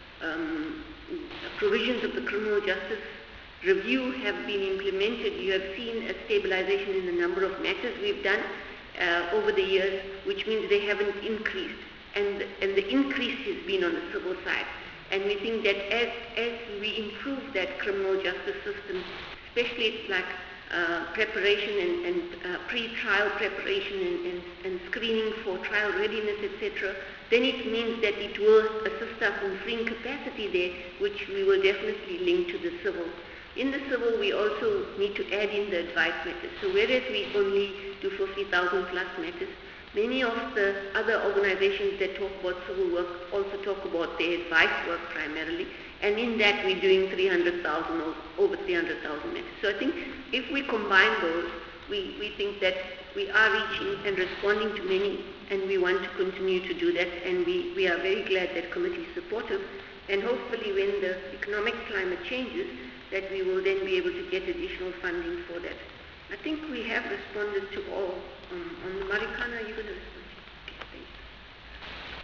um, provisions of the criminal justice review have been implemented, you have seen a stabilization in the number of matters we've done uh, over the years, which means they haven't increased. And, and the increase has been on the civil side. And we think that as, as we improve that criminal justice system, especially like uh, preparation and, and uh, pre-trial preparation and, and, and screening for trial readiness, et cetera, then it means that it will assist us in freeing capacity there, which we will definitely link to the civil. In the civil, we also need to add in the advice matters. So whereas we only do fifty thousand plus matters, many of the other organizations that talk about civil work also talk about their advice work primarily, and in that we're doing three hundred thousand or over three hundred thousand matters. So I think if we combine those, we, we think that we are reaching and responding to many, and we want to continue to do that, and we, we are very glad that committee is supportive, and hopefully when the economic climate changes, that we will then be able to get additional funding for that. I think we have responded to all. Um, on the Marikana, are you going to respond? Okay, thank you.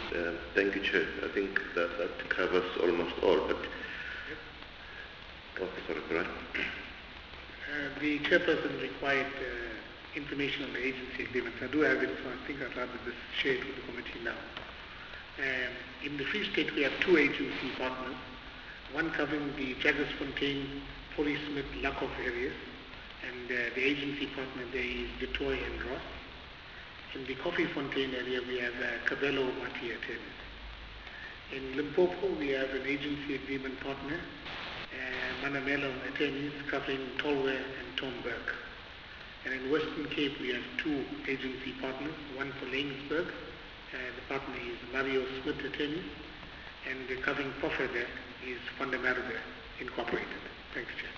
Uh, thank you, Chair. I think that, that covers almost all, but... Oh, sorry, go ahead. Uh, the chairperson required uh, information on the agency agreements. I do have it, so I think I'd rather just share it with the committee now. Um, in the Free State, we have two agency partners, one covering the Jaggersfontein, Polly Smith, Lakoff areas, and uh, the agency partner there is Detoy and Ross. In the Coffee Fontaine area, we have uh, Cabello Mati attorneys. In Limpopo, we have an agency agreement partner, uh, Manamelo attorneys covering Tolwe and Tomberg. And in Western Cape, we have two agency partners, one for Lanesburg, uh, the partner is Mario Smith attorneys, and the covering Poffer is Fondamarga Incorporated. Thanks, Chair.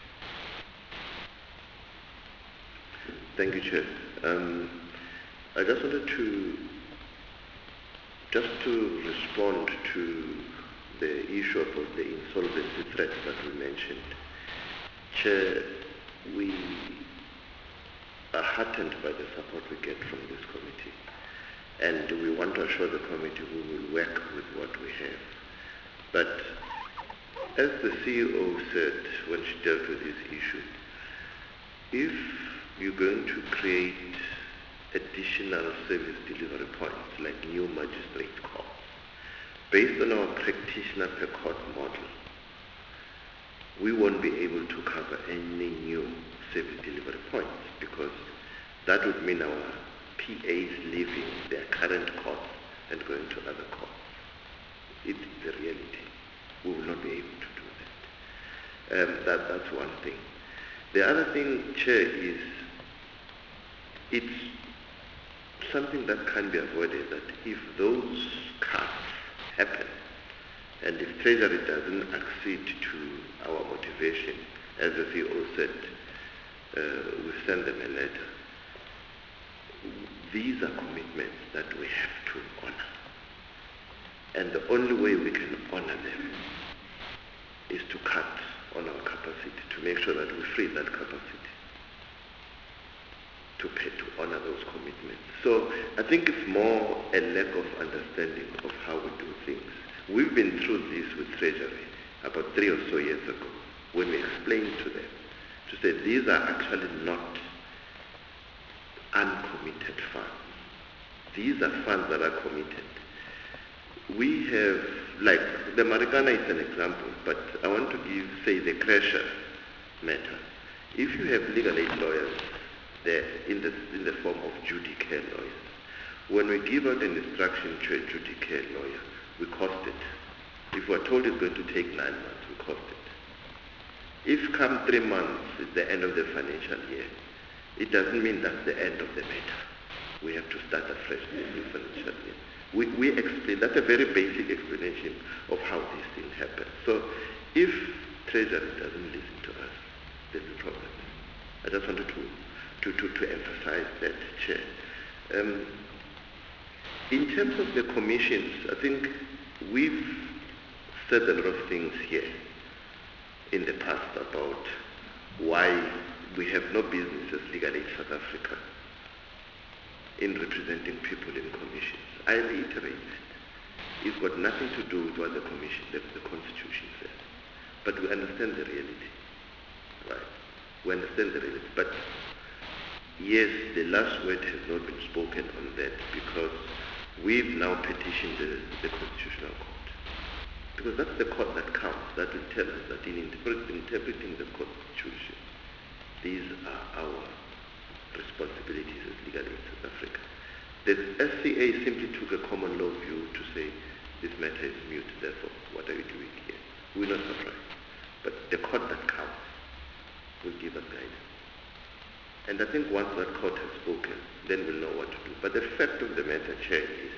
Thank you, Chair. Um, I just wanted to, just to respond to the issue of the insolvency threat that we mentioned. Chair, we are heartened by the support we get from this committee, and we want to assure the committee we will work with what we have. But as the C E O said when she dealt with this issue, if you're going to create additional service delivery points like new magistrate courts, based on our practitioner per court model, we won't be able to cover any new service delivery points, because that would mean our P As leaving their current courts and going to other courts. It's the reality. We will not be able to do that. Um, that that's one thing. The other thing, Chair, is it's something that can be avoided, that if those cuts happen, and if Treasury doesn't accede to our motivation, as the C E O said, uh, we send them a letter. These are commitments that we have to honor. And the only way we can honor them is to cut on our capacity, to make sure that we free that capacity to pay, to honor those commitments. So I think it's more a lack of understanding of how we do things. We've been through this with Treasury about three or so years ago, when we explained to them, to say these are actually not uncommitted funds. These are funds that are committed. We have, like, the Marikana is an example, but I want to give, say, the Crusher matter. If you have legal aid lawyers there in the, in the form of duty care lawyers, when we give out an instruction to a duty care lawyer, we cost it. If we're told it's going to take nine months, we cost it. If come three months is the end of the financial year, it doesn't mean that's the end of the matter. We have to start afresh in the new financial year. We, we explain, that's a very basic explanation of how these things happen. So if Treasury doesn't listen to us, there's a problem. I just wanted to, to, to, to emphasize that, Chair. Um, in terms of the commissions, I think we've said a lot of things here in the past about why we have no business as Legal Aid South Africa in representing people in commissions. I reiterate that. It's got nothing to do with what the commission, the, the Constitution says. But we understand the reality, right? We understand the reality. But yes, the last word has not been spoken on that, because we've now petitioned the, the Constitutional Court. Because that's the court that counts, that will tell us that in interpret, interpreting the Constitution, these are our responsibilities as Legal Aid South Africa. The S C A simply took a common law view to say, this matter is mute, therefore, what are you doing here? We're not surprised. But the court that counts will give us guidance. And I think once that court has spoken, then we'll know what to do. But the fact of the matter, Chair, is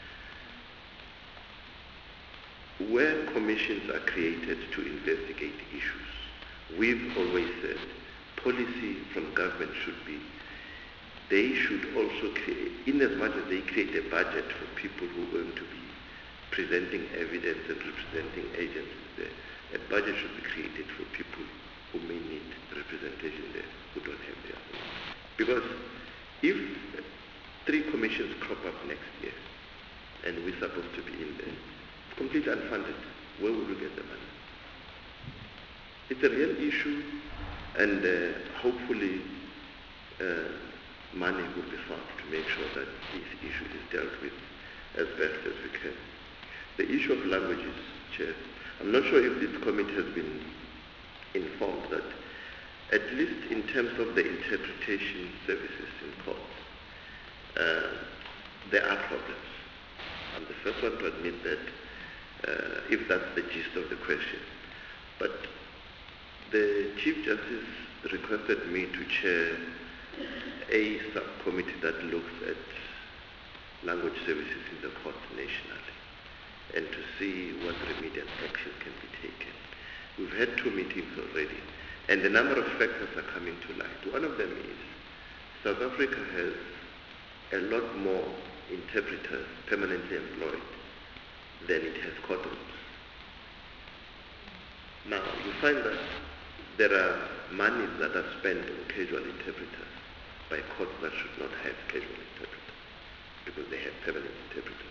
where commissions are created to investigate issues, we've always said policy from government should be, they should also create, in as much as they create a budget for people who are going to be presenting evidence and representing agencies there, a budget should be created for people who may need representation there, who don't have their own. Because if three commissions crop up next year, and we're supposed to be in there. It's completely unfunded. Where will we get the money? It's a real issue, and uh, hopefully uh, money will be found to make sure that this issue is dealt with as best as we can. The issue of languages, Chair, I'm not sure if this committee has been informed that at least in terms of the interpretation services in courts, uh, there are problems. I'm the first one to admit that, uh, if that's the gist of the question. But the Chief Justice requested me to chair a subcommittee that looks at language services in the court nationally and to see what remedial action can be taken. We've had two meetings already, and a number of factors are coming to light. One of them is South Africa has a lot more interpreters permanently employed than it has courtrooms. Now, you find that there are monies that are spent on casual interpreters by courts that should not have casual interpreters because they have permanent interpreters.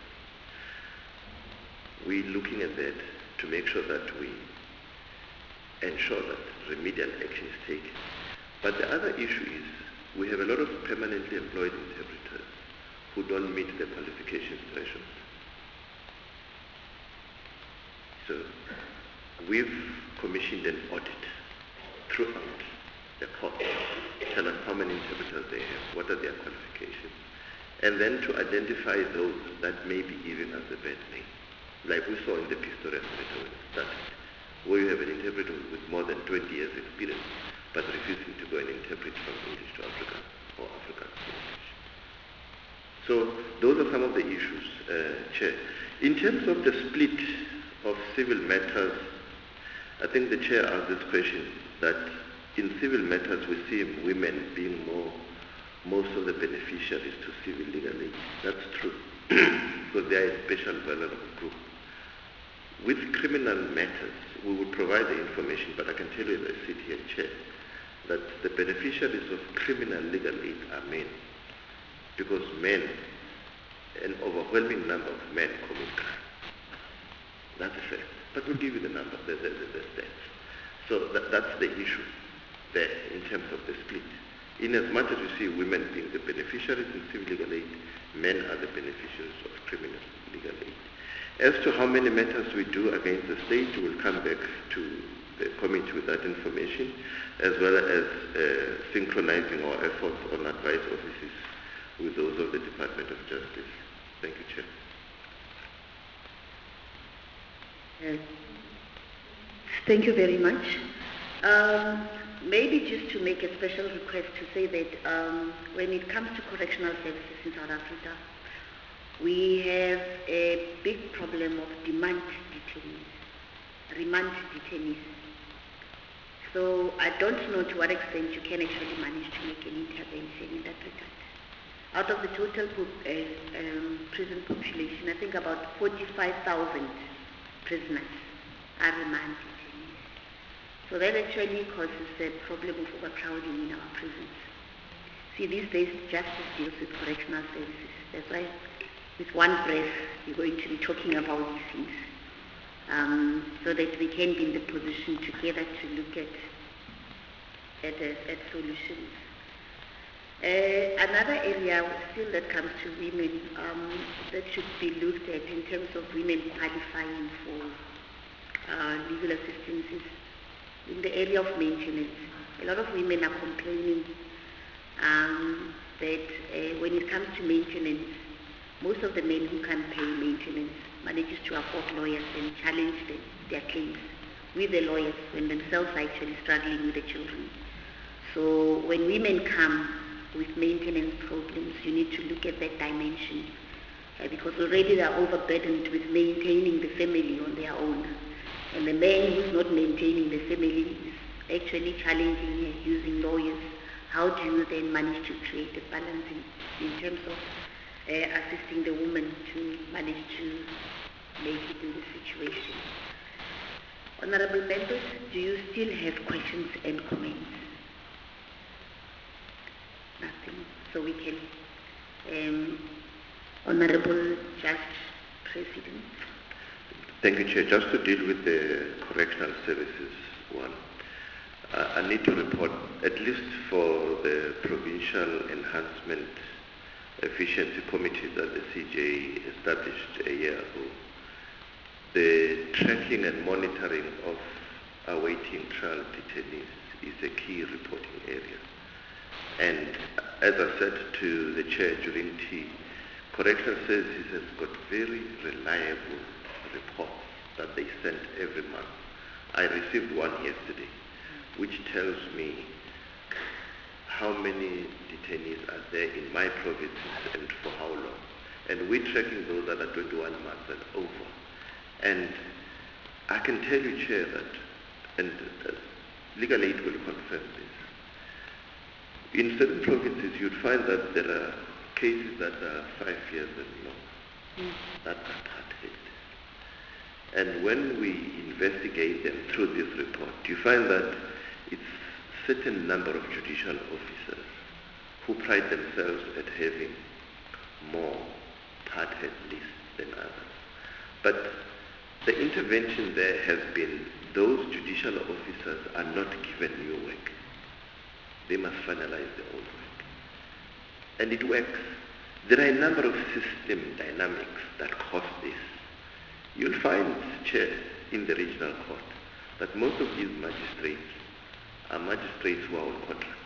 We're looking at that to make sure that we ensure that remedial action is taken. But the other issue is we have a lot of permanently employed interpreters who don't meet the qualifications threshold. So we've commissioned an audit throughout the court, tell us how many interpreters they have, what are their qualifications, and then to identify those that may be given as a bad name, like we saw in the Pistorius matter when it started, where you have an interpreter with more than twenty years experience, but refusing to go and interpret from English to African or African to English. So those are some of the issues, uh, Chair. In terms of the split of civil matters, I think the Chair asked this question, that in civil matters we see women being more, most of the beneficiaries to civil legal aid. That's true, because they are a special vulnerable group. With criminal matters, we will provide the information, but I can tell you as I sit here, Chair, that the beneficiaries of criminal legal aid are men, because men, an overwhelming number of men commit crime. That's a fact. But we'll give you the number, the, the, the, the stats. So that, that's the issue there in terms of the split. In as much as you see women being the beneficiaries in civil legal aid, men are the beneficiaries of criminal legal aid. As to how many matters we do against the state, we'll come back to the committee with that information, as well as uh, synchronizing our efforts on advice offices with those of the Department of Justice. Thank you, Chair. Uh, thank you very much. Um, maybe just to make a special request to say that um, when it comes to correctional services in South Africa, we have a big problem of demand detainees, remand detainees. So I don't know to what extent you can actually manage to make an intervention in that regard. Out of the total uh, um, prison population, I think about forty-five thousand prisoners are remand detainees. So that actually causes a problem of overcrowding in our prisons. See, these days justice deals with correctional services. That's why with one breath you're going to be talking about these things, um, so that we can be in the position together to look at, at, uh, at solutions. Uh, another area still that comes to women um, that should be looked at in terms of women qualifying for uh, legal assistance is in the area of maintenance. A lot of women are complaining um, that uh, when it comes to maintenance, most of the men who can pay maintenance manages to afford lawyers and challenge the, their claims with the lawyers when themselves are actually struggling with the children. So when women come with maintenance problems, you need to look at that dimension uh, because already they are overburdened with maintaining the family on their own. And the man who's not maintaining the family is actually challenging and using lawyers. How do you then manage to create a balance in, in terms of uh, assisting the woman to manage to make it in this situation? Honorable members, do you still have questions and comments? Nothing. So we can, um, Honorable Judge President. Thank you, Chair. Just to deal with the correctional services one, uh, I need to report, at least for the Provincial Enhancement Efficiency Committee that the C J established a year ago, the tracking and monitoring of awaiting trial detainees is a key reporting area. And as I said to the Chair during tea, Correctional Services has got very reliable reports that they send every month. I received one yesterday, which tells me how many detainees are there in my provinces and for how long. And we're tracking those that are twenty-one months and over. And I can tell you, Chair, that, and uh, Legal Aid will confirm this, in certain provinces you'd find that there are cases that are five years and longer, mm. that are part-held. And when we investigate them through this report, you find that it's a certain number of judicial officers who pride themselves at having more part-held lists than others. But the intervention there has been those judicial officers are not given new work. They must finalize their own work. And it works. There are a number of system dynamics that cause this. You'll find, Chair, in the regional court, that most of these magistrates are magistrates who are on contract.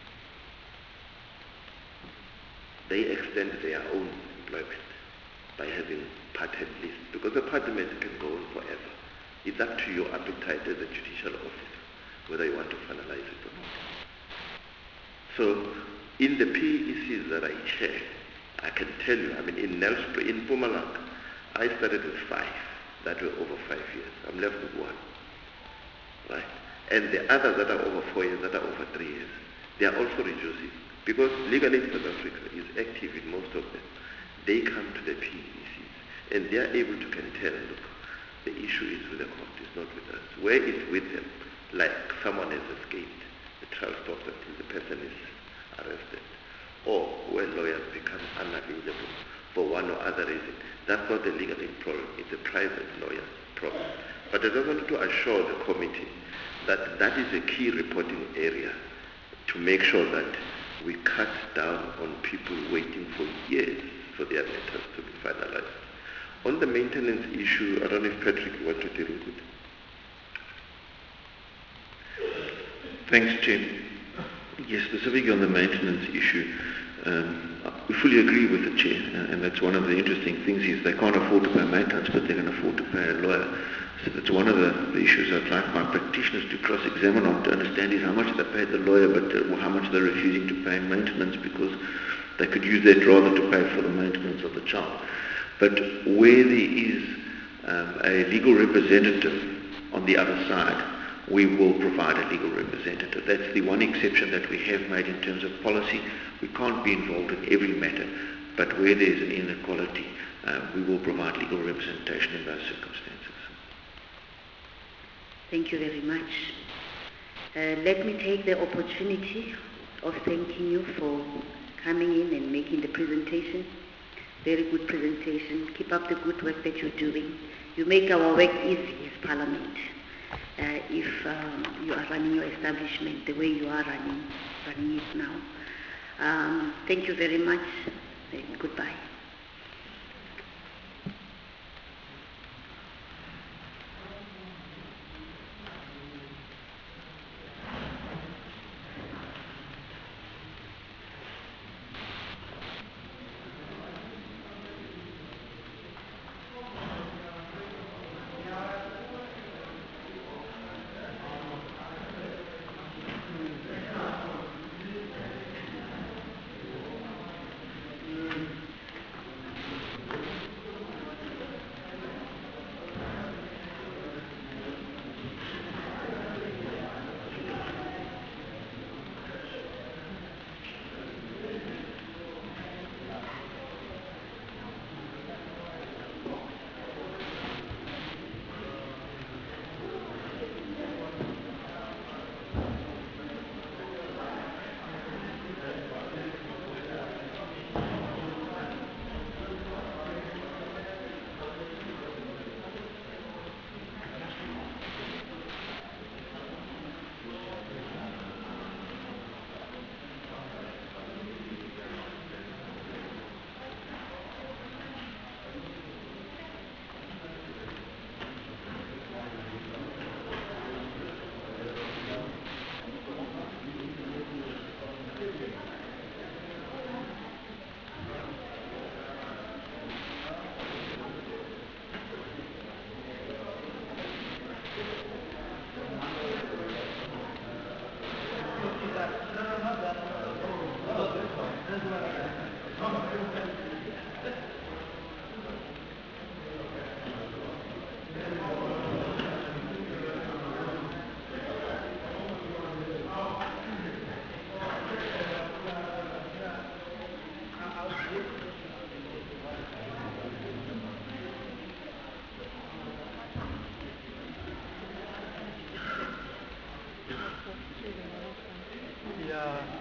They extend their own employment by having part-time lists, because the parliament can go on forever. It's up to your appetite as a judicial officer, whether you want to finalize it or not. So, in the P E Cs that I chair, I can tell you, I mean, in Nelspruit, in Mpumalanga, I started with five that were over five years. I'm left with one, right? And the others that are over four years, that are over three years, they are also reducing, because Legal Aid South Africa is active in most of them. They come to the P E Cs, and they are able to can tell, look, the issue is with the court, it's not with us. Where it's with them, like someone has escaped, the trial stops until the person is arrested, or where lawyers become unavailable for one or other reason. That's not a legal aid problem, it's a private lawyer's problem. But I just wanted to assure the committee that that is a key reporting area to make sure that we cut down on people waiting for years for their matters to be finalized. On the maintenance issue, I don't know if Patrick you want to deal with it. Thanks, Chair. Yes, specifically on the maintenance issue, um, we fully agree with the Chair, and that's one of the interesting things is they can't afford to pay maintenance, but they can afford to pay a lawyer. So that's one of the, the issues I'd like my practitioners to cross-examine on to understand is how much they pay the lawyer, but uh, how much they're refusing to pay in maintenance, because they could use that rather to pay for the maintenance of the child. But where there is um, a legal representative on the other side, we will provide a legal representative. That's the one exception that we have made in terms of policy. We can't be involved in every matter, but where there's an inequality, uh, we will provide legal representation in those circumstances. Thank you very much. Uh, let me take the opportunity of thanking you for coming in and making the presentation. Very good presentation. Keep up the good work that you're doing. You make our work easy as Parliament. Uh, if um, you are running your establishment the way you are running, running it now. Um, thank you very much, and goodbye. uh,